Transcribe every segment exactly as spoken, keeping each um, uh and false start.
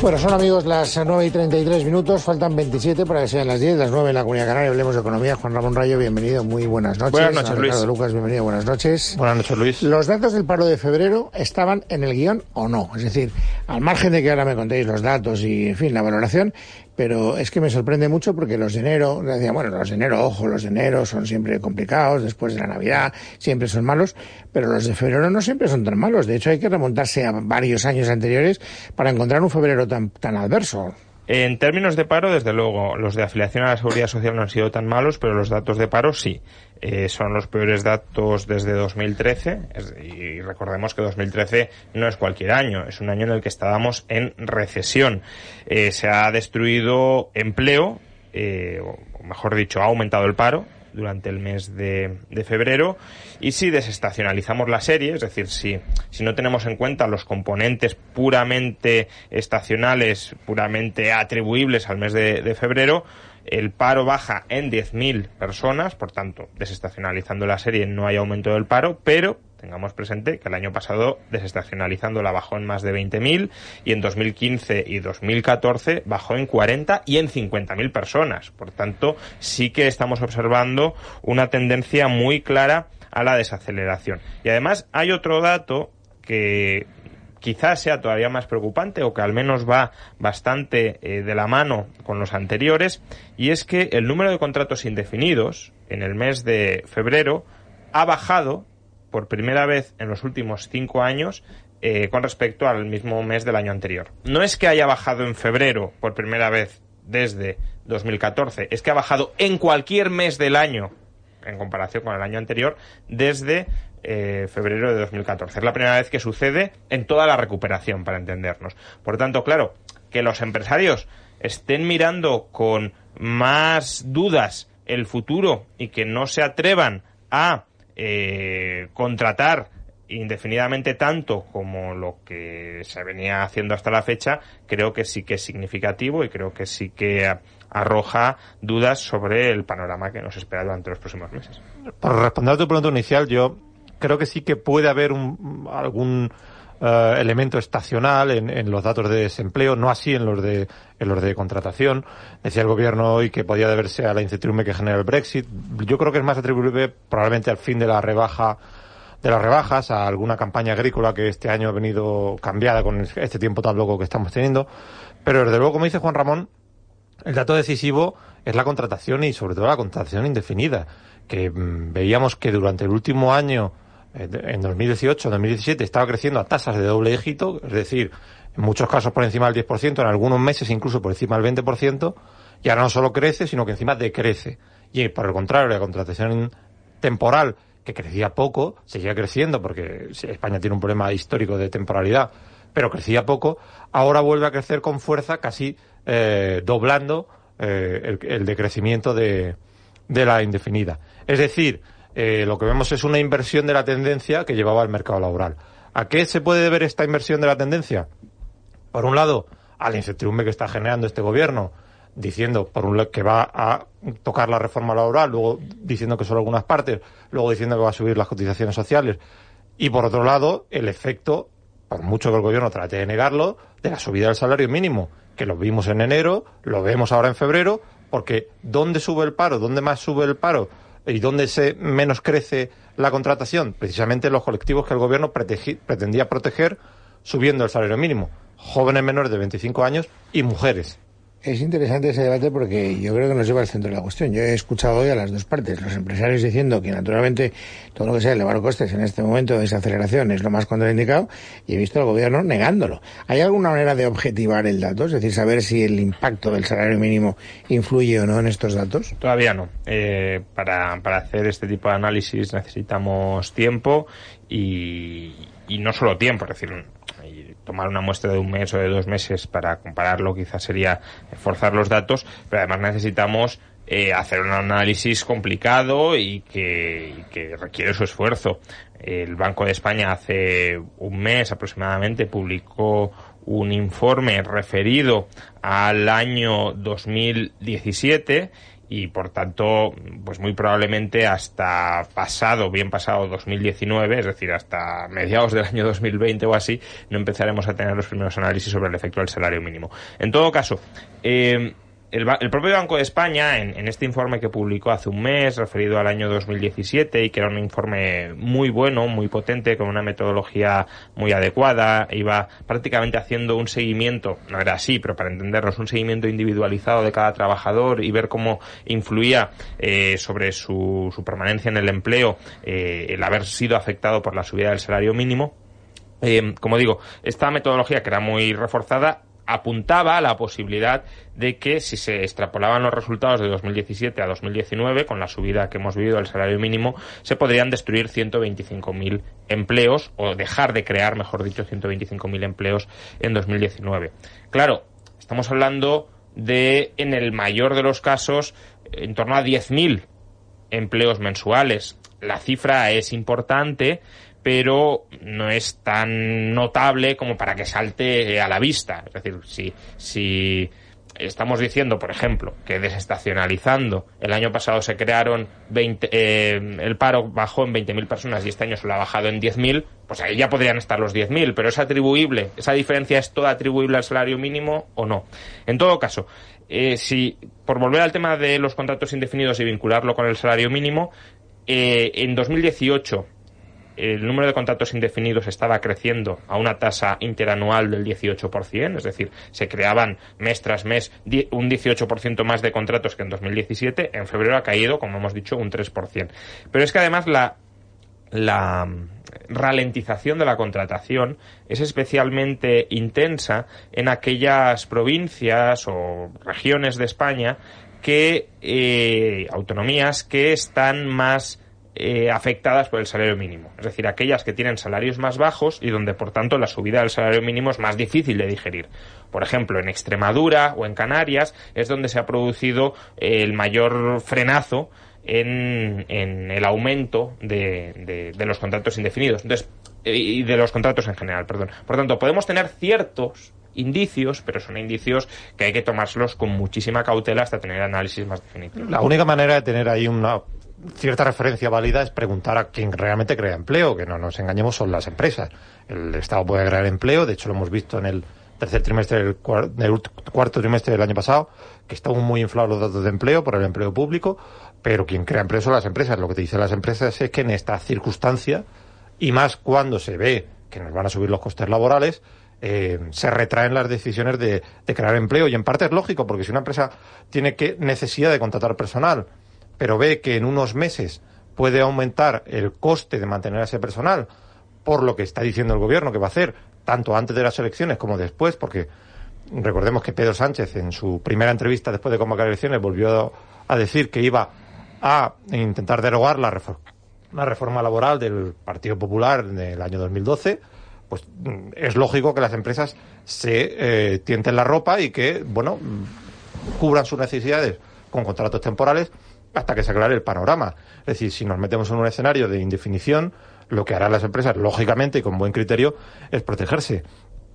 Bueno, son amigos las nueve y treinta y tres minutos, faltan veintisiete para que sean las diez, las nueve en la Comunidad Canaria. Hablemos de economía. Juan Ramón Rayo, bienvenido, muy buenas noches. Buenas noches, Luis. Ricardo Lucas, bienvenido, buenas noches. Buenas noches, Luis. ¿Los datos del paro de febrero estaban en el guión o no? Es decir, al margen de que ahora me contéis los datos y, en fin, la valoración, pero es que me sorprende mucho porque los de enero, decía, bueno, los de enero, ojo, los de enero son siempre complicados, después de la Navidad siempre son malos, pero los de febrero no siempre son tan malos. De hecho, hay que remontarse a varios años anteriores para encontrar un febrero tan, tan adverso. En términos de paro, desde luego, los de afiliación a la Seguridad Social no han sido tan malos, pero los datos de paro sí. Eh, son los peores datos desde dos mil trece, es, y recordemos que dos mil trece no es cualquier año, es un año en el que estábamos en recesión. Eh, se ha destruido empleo, eh, o mejor dicho, ha aumentado el paro durante el mes de, de febrero, y si desestacionalizamos la serie, es decir, si, si no tenemos en cuenta los componentes puramente estacionales, puramente atribuibles al mes de, de febrero, el paro baja en diez mil personas, por tanto, desestacionalizando la serie no hay aumento del paro, pero tengamos presente que el año pasado, desestacionalizando, la bajó en más de veinte mil, y en dos mil quince y dos mil catorce bajó en cuarenta y en cincuenta mil personas. Por tanto, sí que estamos observando una tendencia muy clara a la desaceleración. Y además hay otro dato que quizás sea todavía más preocupante, o que al menos va bastante eh, de la mano con los anteriores, y es que el número de contratos indefinidos en el mes de febrero ha bajado por primera vez en los últimos cinco años eh, con respecto al mismo mes del año anterior. No es que haya bajado en febrero por primera vez desde dos mil catorce, es que ha bajado en cualquier mes del año en comparación con el año anterior desde eh, febrero de dos mil catorce. Es la primera vez que sucede en toda la recuperación, para entendernos. Por tanto, claro, que los empresarios estén mirando con más dudas el futuro y que no se atrevan a eh, contratar indefinidamente tanto como lo que se venía haciendo hasta la fecha, creo que sí que es significativo y creo que sí que arroja dudas sobre el panorama que nos espera durante los próximos meses. Por responder a tu pregunta inicial, yo creo que sí que puede haber un, algún uh, elemento estacional en, en los datos de desempleo, no así en los de en los de contratación. Decía el gobierno hoy que podía deberse a la incertidumbre que genera el Brexit. Yo creo que es más atribuible probablemente al fin de la rebaja de las rebajas, a alguna campaña agrícola que este año ha venido cambiada con este tiempo tan loco que estamos teniendo. Pero desde luego, como dice Juan Ramón, el dato decisivo es la contratación, y sobre todo la contratación indefinida, que mmm, veíamos que durante el último año, eh, en dos mil dieciocho, dos mil diecisiete, estaba creciendo a tasas de doble dígito, es decir, en muchos casos por encima del diez por ciento, en algunos meses incluso por encima del veinte por ciento, y ahora no solo crece, sino que encima decrece. Y por el contrario, la contratación temporal, que crecía poco, seguía creciendo porque España tiene un problema histórico de temporalidad, pero crecía poco, ahora vuelve a crecer con fuerza, casi eh, doblando eh, el, el decrecimiento de, de la indefinida. Es decir, eh, lo que vemos es una inversión de la tendencia que llevaba al mercado laboral. ¿A qué se puede deber esta inversión de la tendencia? Por un lado, a la incertidumbre que está generando este gobierno, diciendo por un lado que va a tocar la reforma laboral, luego diciendo que solo algunas partes, luego diciendo que va a subir las cotizaciones sociales, y por otro lado el efecto, por mucho que el gobierno trate de negarlo, de la subida del salario mínimo, que lo vimos en enero, lo vemos ahora en febrero, porque ¿dónde sube el paro? ¿Dónde más sube el paro? ¿Y dónde se menos crece la contratación? Precisamente los colectivos que el gobierno pretegi, pretendía proteger subiendo el salario mínimo: jóvenes menores de veinticinco años y mujeres. Es interesante ese debate porque yo creo que nos lleva al centro de la cuestión. Yo he escuchado hoy a las dos partes, los empresarios diciendo que naturalmente todo lo que sea elevar costes en este momento de desaceleración es lo más contraindicado, y he visto al gobierno negándolo. ¿Hay alguna manera de objetivar el dato? Es decir, saber si el impacto del salario mínimo influye o no en estos datos. Todavía no. Eh, para, para hacer este tipo de análisis necesitamos tiempo y, y no solo tiempo, es decir, tomar una muestra de un mes o de dos meses para compararlo quizás sería forzar los datos, pero además necesitamos eh, hacer un análisis complicado y que, y que requiere su esfuerzo. El Banco de España hace un mes aproximadamente publicó un informe referido al año dos mil diecisiete y por tanto, pues muy probablemente hasta pasado, bien pasado dos mil diecinueve, es decir, hasta mediados del año dos mil veinte o así, no empezaremos a tener los primeros análisis sobre el efecto del salario mínimo. En todo caso, eh, El, el propio Banco de España, en, en este informe que publicó hace un mes, referido al año dos mil diecisiete, y que era un informe muy bueno, muy potente, con una metodología muy adecuada, iba prácticamente haciendo un seguimiento, no era así, pero para entendernos, un seguimiento individualizado de cada trabajador y ver cómo influía eh, sobre su, su permanencia en el empleo eh, el haber sido afectado por la subida del salario mínimo. Eh, como digo, esta metodología, que era muy reforzada, apuntaba a la posibilidad de que si se extrapolaban los resultados de dos mil diecisiete a dos mil diecinueve, con la subida que hemos vivido del salario mínimo, se podrían destruir ciento veinticinco mil empleos, o dejar de crear, mejor dicho, ciento veinticinco mil empleos en dos mil diecinueve. Claro, estamos hablando de, en el mayor de los casos, en torno a diez mil empleos mensuales. La cifra es importante, pero no es tan notable como para que salte a la vista. Es decir, si, si estamos diciendo, por ejemplo, que desestacionalizando el año pasado se crearon veinte, eh, el paro bajó en veinte mil personas y este año se lo ha bajado en diez mil, pues ahí ya podrían estar los diez mil, pero ¿es atribuible? ¿Esa diferencia es toda atribuible al salario mínimo o no? En todo caso, eh, si, por volver al tema de los contratos indefinidos y vincularlo con el salario mínimo, eh, en dos mil dieciocho el número de contratos indefinidos estaba creciendo a una tasa interanual del dieciocho por ciento, es decir, se creaban mes tras mes un dieciocho por ciento más de contratos que en dos mil diecisiete. En febrero ha caído, como hemos dicho, un tres por ciento. Pero es que además la, la ralentización de la contratación es especialmente intensa en aquellas provincias o regiones de España que, eh, autonomías que están más Eh, afectadas por el salario mínimo, es decir, aquellas que tienen salarios más bajos y donde, por tanto, la subida del salario mínimo es más difícil de digerir. Por ejemplo, en Extremadura o en Canarias es donde se ha producido eh, el mayor frenazo en, en el aumento de, de, de los contratos indefinidos, entonces, eh, y de los contratos en general, perdón. Por tanto, podemos tener ciertos indicios, pero son indicios que hay que tomárselos con muchísima cautela hasta tener análisis más definitivos. La única manera de tener ahí una cierta referencia válida es preguntar a quien realmente crea empleo, que no nos engañemos, son las empresas. El Estado puede crear empleo, de hecho lo hemos visto en el tercer trimestre del, cuar- del cuarto trimestre del año pasado, que estaban muy inflados los datos de empleo por el empleo público, pero quien crea empleo son las empresas. Lo que te dicen las empresas es que en esta circunstancia, y más cuando se ve que nos van a subir los costes laborales, eh, se retraen las decisiones de, de crear empleo. Y en parte es lógico, porque si una empresa tiene que necesidad de contratar personal, pero ve que en unos meses puede aumentar el coste de mantener a ese personal, por lo que está diciendo el gobierno que va a hacer, tanto antes de las elecciones como después, porque recordemos que Pedro Sánchez, en su primera entrevista después de convocar elecciones, volvió a decir que iba a intentar derogar la reforma, la reforma laboral del Partido Popular del año dos mil doce. Pues es lógico que las empresas se eh, tienten la ropa y que, bueno, cubran sus necesidades con contratos temporales hasta que se aclare el panorama. Es decir, si nos metemos en un escenario de indefinición, lo que harán las empresas, lógicamente y con buen criterio, es protegerse.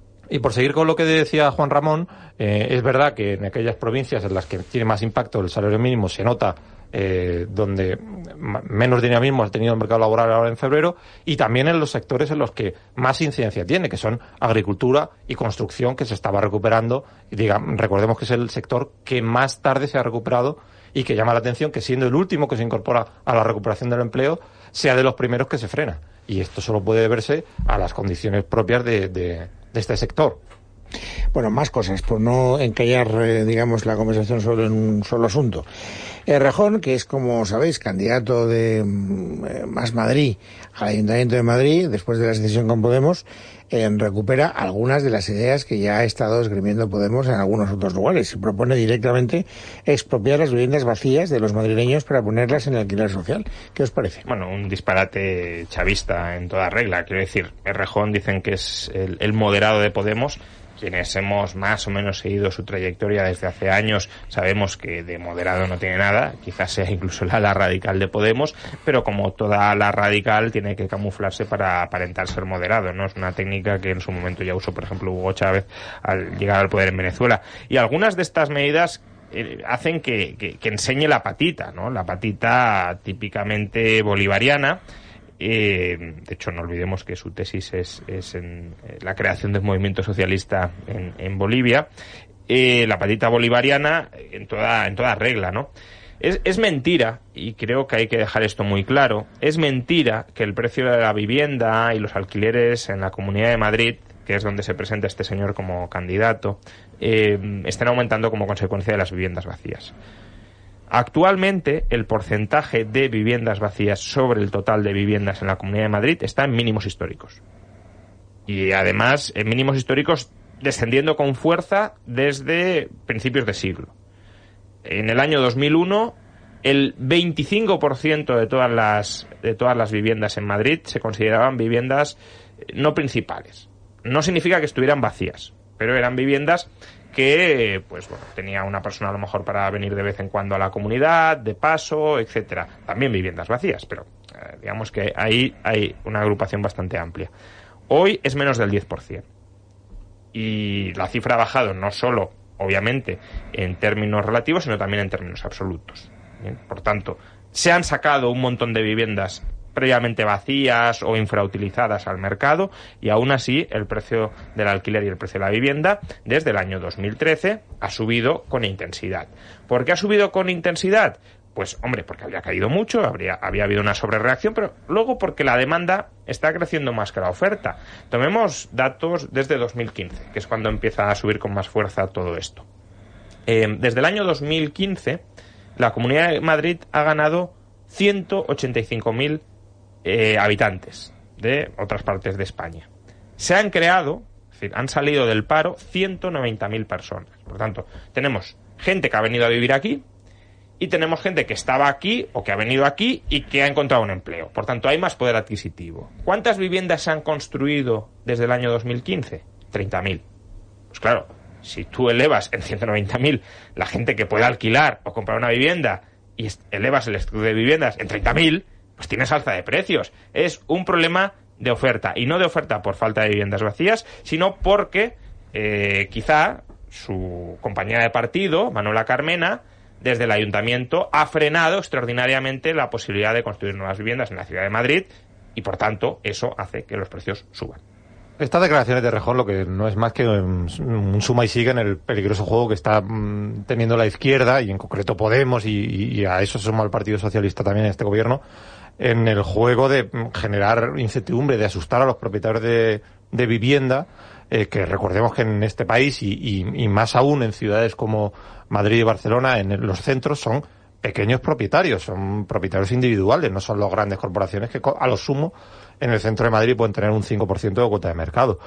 Y por seguir con lo que decía Juan Ramón, eh, es verdad que en aquellas provincias en las que tiene más impacto el salario mínimo se nota eh, donde menos dinamismo ha tenido el mercado laboral ahora en febrero, y también en los sectores en los que más incidencia tiene, que son agricultura y construcción, que se estaba recuperando. Y digamos, recordemos que es el sector que más tarde se ha recuperado y que llama la atención que, siendo el último que se incorpora a la recuperación del empleo, sea de los primeros que se frena. Y esto solo puede deberse a las condiciones propias de, de, de este sector. Bueno, más cosas, por no encallar, eh, digamos, la conversación solo en un solo asunto. Errejón, que es, como sabéis, candidato de eh, Más Madrid al Ayuntamiento de Madrid, después de la asociación con Podemos, eh, recupera algunas de las ideas que ya ha estado esgrimiendo Podemos en algunos otros lugares. Se propone directamente expropiar las viviendas vacías de los madrileños para ponerlas en alquiler social. ¿Qué os parece? Bueno, un disparate chavista en toda regla. Quiero decir, Errejón dicen que es el, el moderado de Podemos. Quienes hemos más o menos seguido su trayectoria desde hace años sabemos que de moderado no tiene nada, quizás sea incluso la ala radical de Podemos, pero como toda ala radical tiene que camuflarse para aparentar ser moderado, ¿no? Es una técnica que en su momento ya usó, por ejemplo, Hugo Chávez al llegar al poder en Venezuela. Y algunas de estas medidas eh, hacen que, que, que enseñe la patita, ¿no? La patita típicamente bolivariana. Eh, de hecho, no olvidemos que su tesis es, es en eh, la creación de un movimiento socialista en, en Bolivia. Eh, la patita bolivariana en toda, en toda regla, ¿no? Es, es mentira, y creo que hay que dejar esto muy claro, es mentira que el precio de la vivienda y los alquileres en la Comunidad de Madrid, que es donde se presenta este señor como candidato, eh, estén aumentando como consecuencia de las viviendas vacías. Actualmente, el porcentaje de viviendas vacías sobre el total de viviendas en la Comunidad de Madrid está en mínimos históricos. Y además, en mínimos históricos descendiendo con fuerza desde principios de siglo. En el año dos mil uno, el veinticinco por ciento de todas las, de todas las viviendas en Madrid se consideraban viviendas no principales. No significa que estuvieran vacías, pero eran viviendas que, pues bueno, tenía una persona a lo mejor para venir de vez en cuando a la comunidad, de paso, etcétera. También viviendas vacías, pero eh, digamos que ahí hay una agrupación bastante amplia. Hoy es menos del diez por ciento. Y la cifra ha bajado no solo, obviamente, en términos relativos, sino también en términos absolutos. Bien, por tanto, se han sacado un montón de viviendas previamente vacías o infrautilizadas al mercado, y aún así el precio del alquiler y el precio de la vivienda desde el año dos mil trece ha subido con intensidad. ¿Por qué ha subido con intensidad? Pues, hombre, porque había caído mucho, habría, había habido una sobrereacción, pero luego porque la demanda está creciendo más que la oferta. Tomemos datos desde dos mil quince, que es cuando empieza a subir con más fuerza todo esto. Eh, desde el año dos mil quince, la Comunidad de Madrid ha ganado ciento ochenta y cinco mil eh, habitantes de otras partes de España. Se han creado, es decir, han salido del paro ciento noventa mil personas. Por tanto, tenemos gente que ha venido a vivir aquí, y tenemos gente que estaba aquí o que ha venido aquí y que ha encontrado un empleo. Por tanto, hay más poder adquisitivo. ¿Cuántas viviendas se han construido desde el año dos mil quince? treinta mil. Pues claro, si tú elevas en ciento noventa mil la gente que puede alquilar o comprar una vivienda y elevas el stock de viviendas en treinta mil, pues tienes alza de precios. Es un problema de oferta. Y no de oferta por falta de viviendas vacías, sino porque eh, quizá su compañera de partido, Manuela Carmena, desde el ayuntamiento ha frenado extraordinariamente la posibilidad de construir nuevas viviendas en la ciudad de Madrid y, por tanto, eso hace que los precios suban. Estas declaraciones de Rejón lo que no es más que un, un suma y sigue en el peligroso juego que está mmm, teniendo la izquierda, y en concreto Podemos, y, y a eso se suma el Partido Socialista también en este gobierno, en el juego de generar incertidumbre, de asustar a los propietarios de, de vivienda, eh, que recordemos que en este país, y, y, y más aún en ciudades como Madrid y Barcelona, en los centros, son pequeños propietarios, son propietarios individuales, no son las grandes corporaciones que a lo sumo en el centro de Madrid pueden tener un cinco por ciento de cuota de mercado.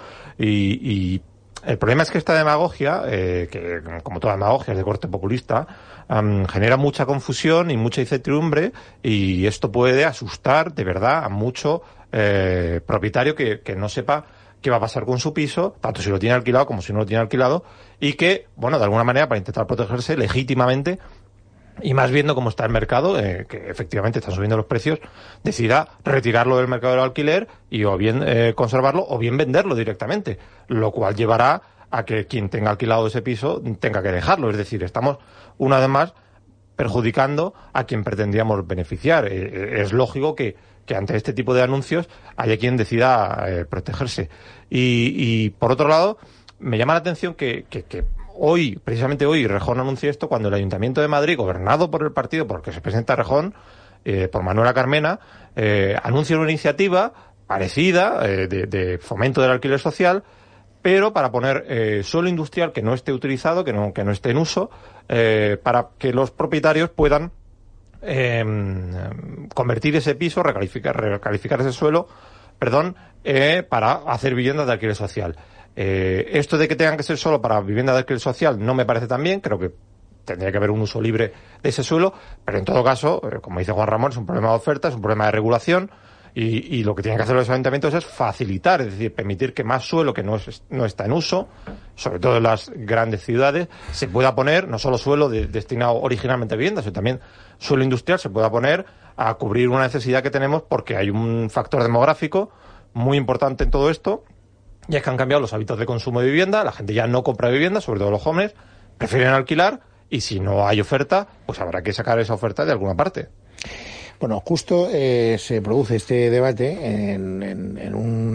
Y, y el problema es que esta demagogia, eh, que como toda demagogia es de corte populista, um, genera mucha confusión y mucha incertidumbre, y esto puede asustar de verdad a mucho eh, propietario que, que no sepa qué va a pasar con su piso, tanto si lo tiene alquilado como si no lo tiene alquilado, y que, bueno, de alguna manera, para intentar protegerse legítimamente, y más viendo cómo está el mercado, eh, que efectivamente están subiendo los precios, decida retirarlo del mercado del alquiler y o bien eh, conservarlo o bien venderlo directamente, lo cual llevará a que quien tenga alquilado ese piso tenga que dejarlo. Es decir, estamos una vez más perjudicando a quien pretendíamos beneficiar. Eh, es lógico que, que ante este tipo de anuncios haya quien decida eh, protegerse. Y, y por otro lado, me llama la atención que, que, que hoy, precisamente hoy, Rejón anunció esto cuando el Ayuntamiento de Madrid, gobernado por el partido por el que se presenta Rejón, eh, por Manuela Carmena, eh, anuncia una iniciativa parecida eh, de, de fomento del alquiler social, pero para poner eh, suelo industrial que no esté utilizado, que no, que no esté en uso, eh, para que los propietarios puedan eh, convertir ese piso, recalificar, recalificar ese suelo, perdón, eh, para hacer viviendas de alquiler social. Eh, esto de que tengan que ser solo para vivienda de alquiler social no me parece tan bien, creo que tendría que haber un uso libre de ese suelo, pero en todo caso, eh, como dice Juan Ramón, es un problema de oferta, es un problema de regulación, y, y lo que tienen que hacer los ayuntamientos es facilitar, es decir, permitir que más suelo que no, es, no está en uso, sobre todo en las grandes ciudades, se pueda poner, no solo suelo de, destinado originalmente a viviendas, sino también suelo industrial se pueda poner a cubrir una necesidad que tenemos, porque hay un factor demográfico muy importante en todo esto, y es que han cambiado los hábitos de consumo de vivienda, la gente ya no compra vivienda, sobre todo los jóvenes, prefieren alquilar, y si no hay oferta, pues habrá que sacar esa oferta de alguna parte. Bueno, justo eh, se produce este debate en, en, en un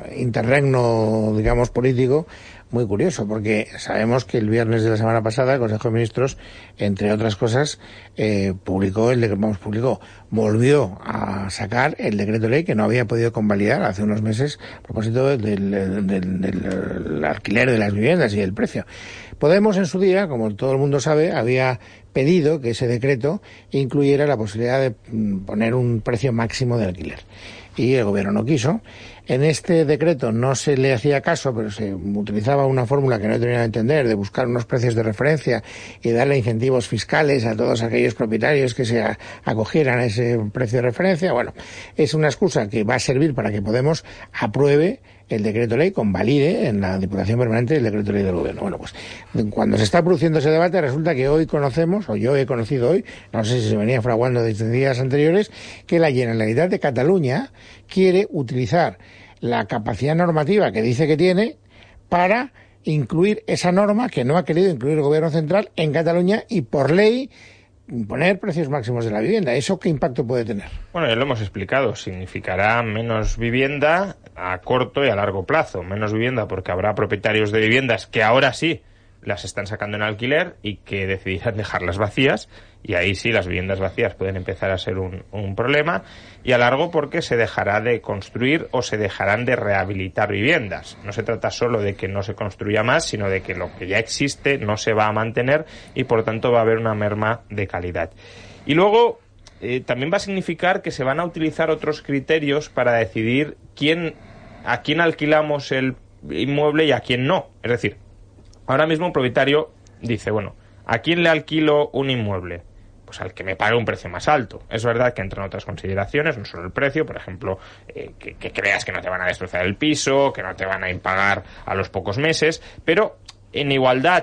interregno, digamos, político muy curioso, porque sabemos que el viernes de la semana pasada el Consejo de Ministros, entre otras cosas, eh, publicó el decreto, vamos, publicó, volvió a sacar el decreto ley que no había podido convalidar hace unos meses a propósito del, del, del, del alquiler de las viviendas y el precio. Podemos en su día, como todo el mundo sabe, había pedido que ese decreto incluyera la posibilidad de poner un precio máximo de alquiler. Y el gobierno no quiso. En este decreto no se le hacía caso, pero se utilizaba una fórmula que no tenía que entender, de buscar unos precios de referencia y darle incentivos fiscales a todos aquellos propietarios que se acogieran a ese precio de referencia. Bueno, es una excusa que va a servir para que Podemos apruebe el decreto ley, convalide en la Diputación Permanente el decreto ley del Gobierno. Bueno, pues cuando se está produciendo ese debate, resulta que hoy conocemos, o yo he conocido hoy, no sé si se venía fraguando desde días anteriores, que la Generalitat de Cataluña quiere utilizar la capacidad normativa que dice que tiene para incluir esa norma que no ha querido incluir el Gobierno central en Cataluña y por ley imponer precios máximos de la vivienda. ¿Eso qué impacto puede tener? Bueno, ya lo hemos explicado. Significará menos vivienda a corto y a largo plazo. Menos vivienda porque habrá propietarios de viviendas que ahora sí las están sacando en alquiler y que decidirán dejarlas vacías, y ahí sí las viviendas vacías pueden empezar a ser un, un problema, y a largo porque se dejará de construir o se dejarán de rehabilitar viviendas. No se trata solo de que no se construya más, sino de que lo que ya existe no se va a mantener y por tanto va a haber una merma de calidad. Y luego eh, también va a significar que se van a utilizar otros criterios para decidir quién, a quién alquilamos el inmueble y a quién no. Es decir, ahora mismo un propietario dice, bueno, ¿a quién le alquilo un inmueble? Pues al que me pague un precio más alto. Es verdad que entran otras consideraciones, no solo el precio, por ejemplo, eh, que, que creas que no te van a destrozar el piso, que no te van a impagar a los pocos meses, pero en igualdad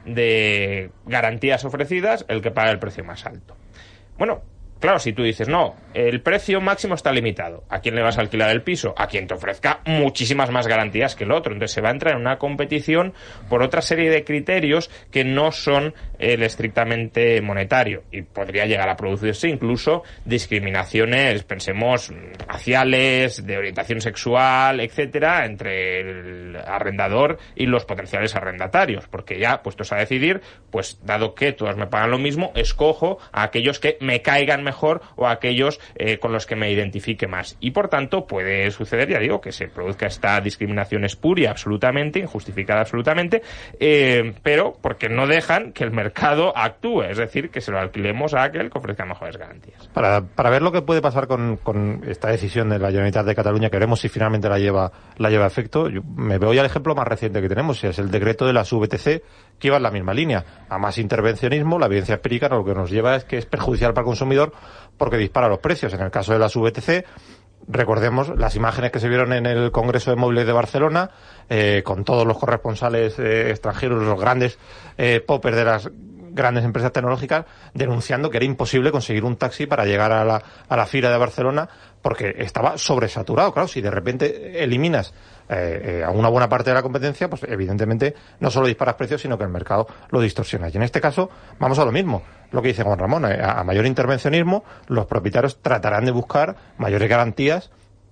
de garantías ofrecidas, el que paga el precio más alto. Bueno, claro, si tú dices, no, el precio máximo está limitado, ¿a quién le vas a alquilar el piso? A quien te ofrezca muchísimas más garantías que el otro. Entonces se va a entrar en una competición por otra serie de criterios que no son el estrictamente monetario, y podría llegar a producirse incluso discriminaciones, pensemos, raciales, de orientación sexual, etcétera, entre el arrendador y los potenciales arrendatarios, porque ya puestos a decidir, pues dado que todos me pagan lo mismo, escojo a aquellos que me caigan mejor o a aquellos eh, con los que me identifique más. Y por tanto puede suceder, ya digo, que se produzca esta discriminación espuria absolutamente, injustificada absolutamente, eh, pero porque no dejan que el mercado actúe, es decir, que se lo alquilemos a aquel que ofrezca mejores garantías. Para, para ver lo que puede pasar con, con esta decisión de la Generalitat de Cataluña, que veremos si finalmente la lleva la lleva a efecto, yo me voy al ejemplo más reciente que tenemos, es el decreto de las V T C, que iba en la misma línea. A más intervencionismo, la evidencia empírica lo que nos lleva es que es perjudicial para el consumidor porque dispara los precios. En el caso de las V T C, recordemos las imágenes que se vieron en el Congreso de Móviles de Barcelona, eh, con todos los corresponsales eh, extranjeros, los grandes eh, poppers de las grandes empresas tecnológicas, denunciando que era imposible conseguir un taxi para llegar a la, a la Fira de Barcelona porque estaba sobresaturado. Claro, si de repente eliminas eh, eh, a una buena parte de la competencia, pues evidentemente no solo disparas precios, sino que el mercado lo distorsiona. Y en este caso vamos a lo mismo, lo que dice Juan Ramón, eh, a, a mayor intervencionismo, los propietarios tratarán de buscar mayores garantías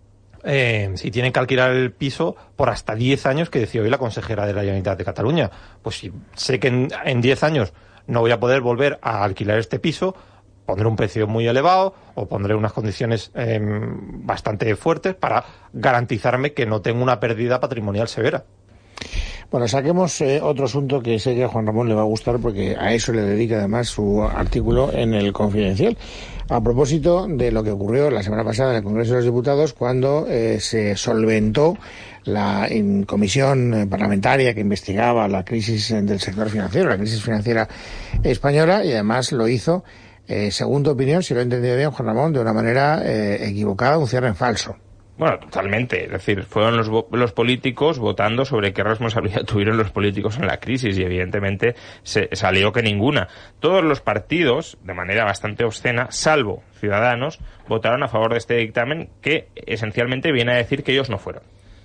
Eh, si tienen que alquilar el piso por hasta diez años, que decía hoy la consejera de la Generalitat de Cataluña. Pues si sé que en, en diez años no voy a poder volver a alquilar este piso, pondré un precio muy elevado o pondré unas condiciones eh, bastante fuertes para garantizarme que no tengo una pérdida patrimonial severa. Bueno, saquemos eh, otro asunto que sé que a Juan Ramón le va a gustar porque a eso le dedica además su artículo en el Confidencial. A propósito de lo que ocurrió la semana pasada en el Congreso de los Diputados cuando eh, se solventó la in, comisión parlamentaria que investigaba la crisis del sector financiero, la crisis financiera española, y además lo hizo, eh, según tu opinión, si lo he entendido bien, Juan Ramón, de una manera eh, equivocada, un cierre en falso. Bueno, totalmente. Es decir, fueron los, los políticos votando sobre qué responsabilidad tuvieron los políticos en la crisis y evidentemente se salió que ninguna. Todos los partidos, de manera bastante obscena, salvo Ciudadanos, votaron a favor de este dictamen que esencialmente viene a decir que ellos no fueron.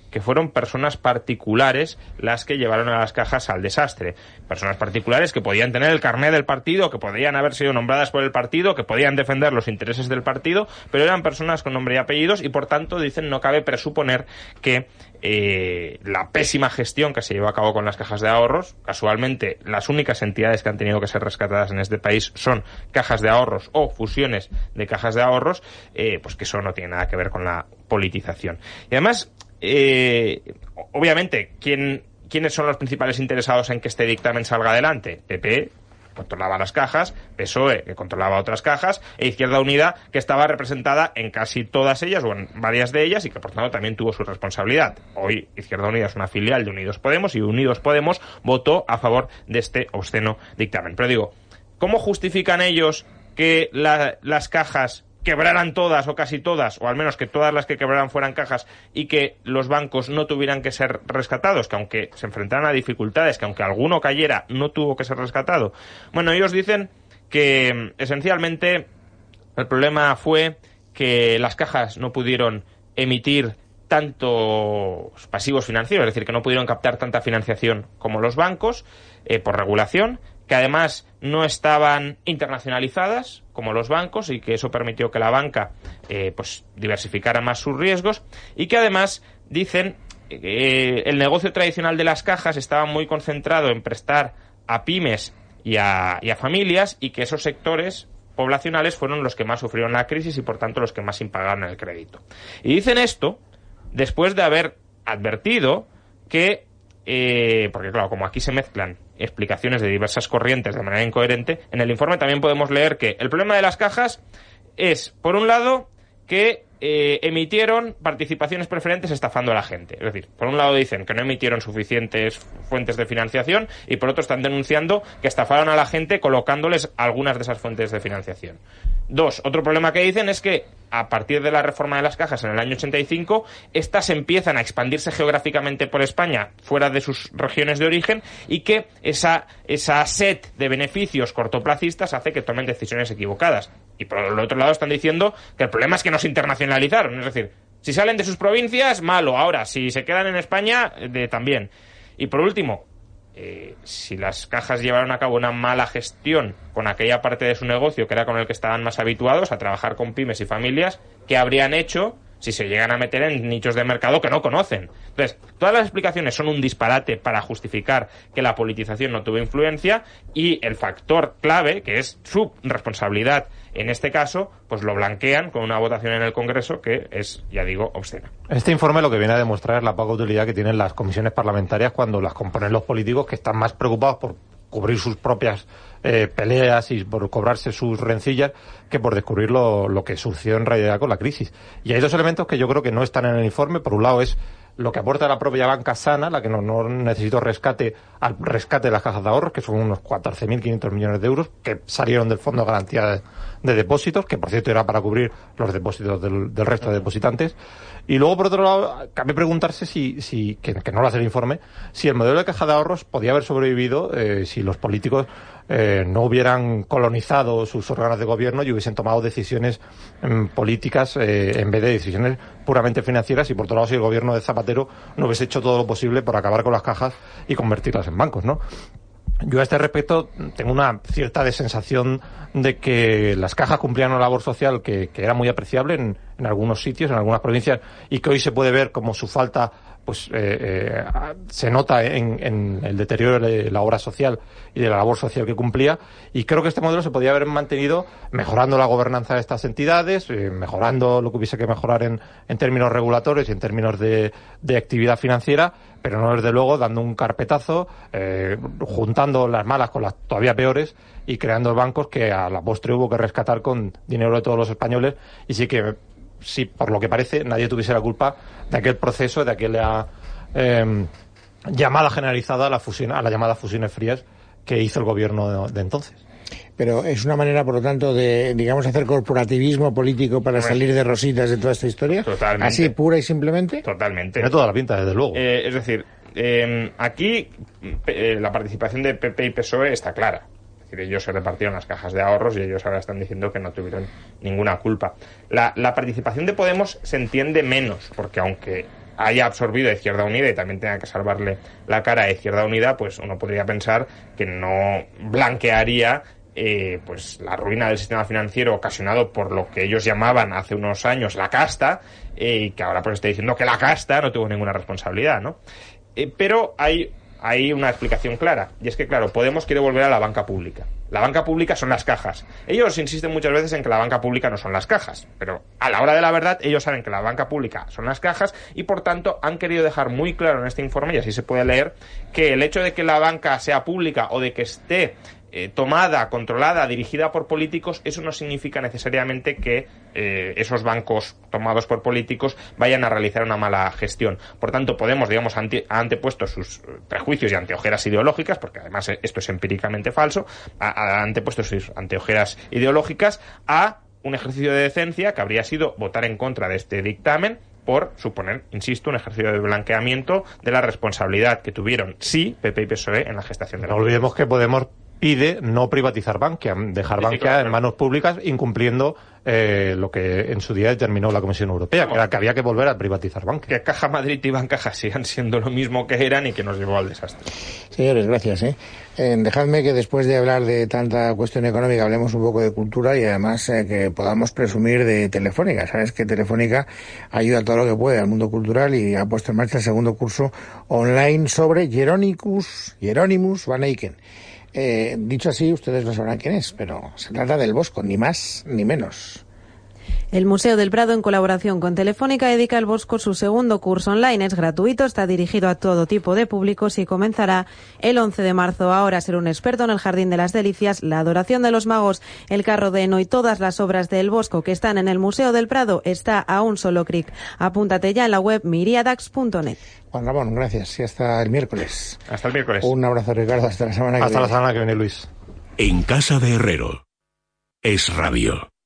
que fueron personas particulares las que llevaron a las cajas al desastre. Personas particulares que podían tener el carné del partido, que podían haber sido nombradas por el partido, que podían defender los intereses del partido, pero eran personas con nombre y apellidos y, por tanto, dicen, no cabe presuponer que eh, la pésima gestión que se llevó a cabo con las cajas de ahorros, casualmente las únicas entidades que han tenido que ser rescatadas en este país son cajas de ahorros o fusiones de cajas de ahorros, eh, pues que eso no tiene nada que ver con la politización. Y además, eh, obviamente, ¿quién, ¿quiénes son los principales interesados en que este dictamen salga adelante? P P, controlaba las cajas, P S O E, que controlaba otras cajas, e Izquierda Unida, que estaba representada en casi todas ellas, o en varias de ellas, y que por tanto también tuvo su responsabilidad. Hoy Izquierda Unida es una filial de Unidos Podemos, y Unidos Podemos votó a favor de este obsceno dictamen. Pero digo, ¿cómo justifican ellos que la, las cajas quebraran todas o casi todas, o al menos que todas las que quebraran fueran cajas, y que los bancos no tuvieran que ser rescatados, que aunque se enfrentaran a dificultades, que aunque alguno cayera, no tuvo que ser rescatado? Bueno, ellos dicen que esencialmente el problema fue que las cajas no pudieron emitir tantos pasivos financieros, es decir, que no pudieron captar tanta financiación como los bancos, eh, por regulación, que además no estaban internacionalizadas como los bancos y que eso permitió que la banca eh, pues diversificara más sus riesgos, y que además dicen eh, el negocio tradicional de las cajas estaba muy concentrado en prestar a pymes y a, y a familias, y que esos sectores poblacionales fueron los que más sufrieron la crisis y por tanto los que más impagaron el crédito. Y dicen esto después de haber advertido que Eh, porque claro, como aquí se mezclan explicaciones de diversas corrientes de manera incoherente, en el informe también podemos leer que el problema de las cajas es, por un lado, que eh, emitieron participaciones preferentes estafando a la gente. Es decir, por un lado dicen que no emitieron suficientes fuentes de financiación, y por otro están denunciando que estafaron a la gente colocándoles algunas de esas fuentes de financiación. Dos, otro problema que dicen es que a partir de la reforma de las cajas en el año ochenta y cinco, estas empiezan a expandirse geográficamente por España fuera de sus regiones de origen, y que esa, esa sed de beneficios cortoplacistas hace que tomen decisiones equivocadas. Y por el otro lado están diciendo que el problema es que no se internacionalizaron, es decir, si salen de sus provincias, malo, ahora si se quedan en España, de, también. Y por último, eh, si las cajas llevaron a cabo una mala gestión con aquella parte de su negocio que era con el que estaban más habituados, a trabajar con pymes y familias, ¿qué habrían hecho si se llegan a meter en nichos de mercado que no conocen? Entonces, todas las explicaciones son un disparate para justificar que la politización no tuvo influencia, y el factor clave, que es su responsabilidad en este caso, pues lo blanquean con una votación en el Congreso que es, ya digo, obscena. Este informe lo que viene a demostrar es la poca utilidad que tienen las comisiones parlamentarias cuando las componen los políticos, que están más preocupados por cubrir sus propias eh, peleas y por cobrarse sus rencillas que por descubrir lo, lo que surgió en realidad con la crisis. Y hay dos elementos que yo creo que no están en el informe. Por un lado es lo que aporta la propia banca sana, la que no, no necesitó rescate al rescate de las cajas de ahorros, que son unos catorce mil quinientos millones de euros que salieron del Fondo de Garantía de, de Depósitos, que por cierto era para cubrir los depósitos del, del resto de depositantes. Y luego, por otro lado, cabe preguntarse si, si que, que no lo hace el informe, si el modelo de caja de ahorros podía haber sobrevivido eh, si los políticos eh, no hubieran colonizado sus órganos de gobierno y hubiesen tomado decisiones eh, políticas eh, en vez de decisiones puramente financieras, y por otro lado si el gobierno de Zapatero no hubiese hecho todo lo posible por acabar con las cajas y convertirlas en bancos, ¿no? Yo a este respecto tengo una cierta desensación de que las cajas cumplían una labor social que, que era muy apreciable en, en algunos sitios, en algunas provincias, y que hoy se puede ver como su falta pues eh, eh, se nota en, en el deterioro de la obra social y de la labor social que cumplía, y creo que este modelo se podría haber mantenido mejorando la gobernanza de estas entidades, eh, mejorando lo que hubiese que mejorar en, en términos regulatorios y en términos de, de actividad financiera, pero no desde luego dando un carpetazo, eh, juntando las malas con las todavía peores y creando bancos que a la postre hubo que rescatar con dinero de todos los españoles. Y sí que, sí, por lo que parece, nadie tuviese la culpa de aquel proceso, de aquella eh, llamada generalizada a la fusión, a la llamada fusiones frías que hizo el gobierno de, de entonces. Pero es una manera, por lo tanto, de, digamos, hacer corporativismo político para salir de rositas de toda esta historia. Totalmente. Así, pura y simplemente. Totalmente. Tiene toda la pinta, desde luego. Eh, es decir, eh, aquí eh, la participación de P P y P S O E está clara. Es decir, ellos se repartieron las cajas de ahorros y ellos ahora están diciendo que no tuvieron ninguna culpa. La, la participación de Podemos se entiende menos, porque aunque haya absorbido a Izquierda Unida y también tenga que salvarle la cara a Izquierda Unida, pues uno podría pensar que no blanquearía eh, pues la ruina del sistema financiero ocasionado por lo que ellos llamaban hace unos años la casta, eh, y que ahora pues está diciendo que la casta no tuvo ninguna responsabilidad, ¿no? Eh, pero hay hay una explicación clara, y es que, claro, Podemos quiere volver a la banca pública. La banca pública son las cajas. Ellos insisten muchas veces en que la banca pública no son las cajas, pero a la hora de la verdad ellos saben que la banca pública son las cajas y, por tanto, han querido dejar muy claro en este informe, y así se puede leer, que el hecho de que la banca sea pública o de que esté Eh, tomada, controlada, dirigida por políticos, eso no significa necesariamente que eh, esos bancos tomados por políticos vayan a realizar una mala gestión. Por tanto, Podemos, digamos, ante, ha antepuesto sus prejuicios y anteojeras ideológicas, porque además esto es empíricamente falso, ha, ha antepuesto sus anteojeras ideológicas a un ejercicio de decencia que habría sido votar en contra de este dictamen por suponer, insisto, un ejercicio de blanqueamiento de la responsabilidad que tuvieron, sí, P P y P S O E en la gestación de la... No olvidemos que Podemos pide no privatizar Bankia, dejar Bankia sí, claro, en manos públicas, incumpliendo eh, lo que en su día determinó la Comisión Europea, no, que era que había que volver a privatizar Bankia. Que Caja Madrid y Bancaja sigan siendo lo mismo que eran y que nos llevó al desastre. Señores, gracias. ¿eh? Eh, dejadme que después de hablar de tanta cuestión económica hablemos un poco de cultura y además eh, que podamos presumir de Telefónica. Sabes que Telefónica ayuda todo lo que puede al mundo cultural y ha puesto en marcha el segundo curso online sobre Hieronymus, Hieronymus van Eycken. Eh, dicho así, ustedes no sabrán quién es, pero se trata del Bosco, ni más ni menos. El Museo del Prado, en colaboración con Telefónica, dedica al Bosco su segundo curso online. Es gratuito, está dirigido a todo tipo de públicos y comenzará el once de marzo. Ahora ser un experto en el Jardín de las Delicias, la Adoración de los Magos, el Carro de Heno y todas las obras del Bosco que están en el Museo del Prado está a un solo clic. Apúntate ya en la web miriadax punto net. Juan Ramón, gracias y hasta el miércoles. Hasta el miércoles. Un abrazo, Ricardo, hasta la semana que hasta viene. Hasta la semana que viene, Luis. En casa de Herrero es radio.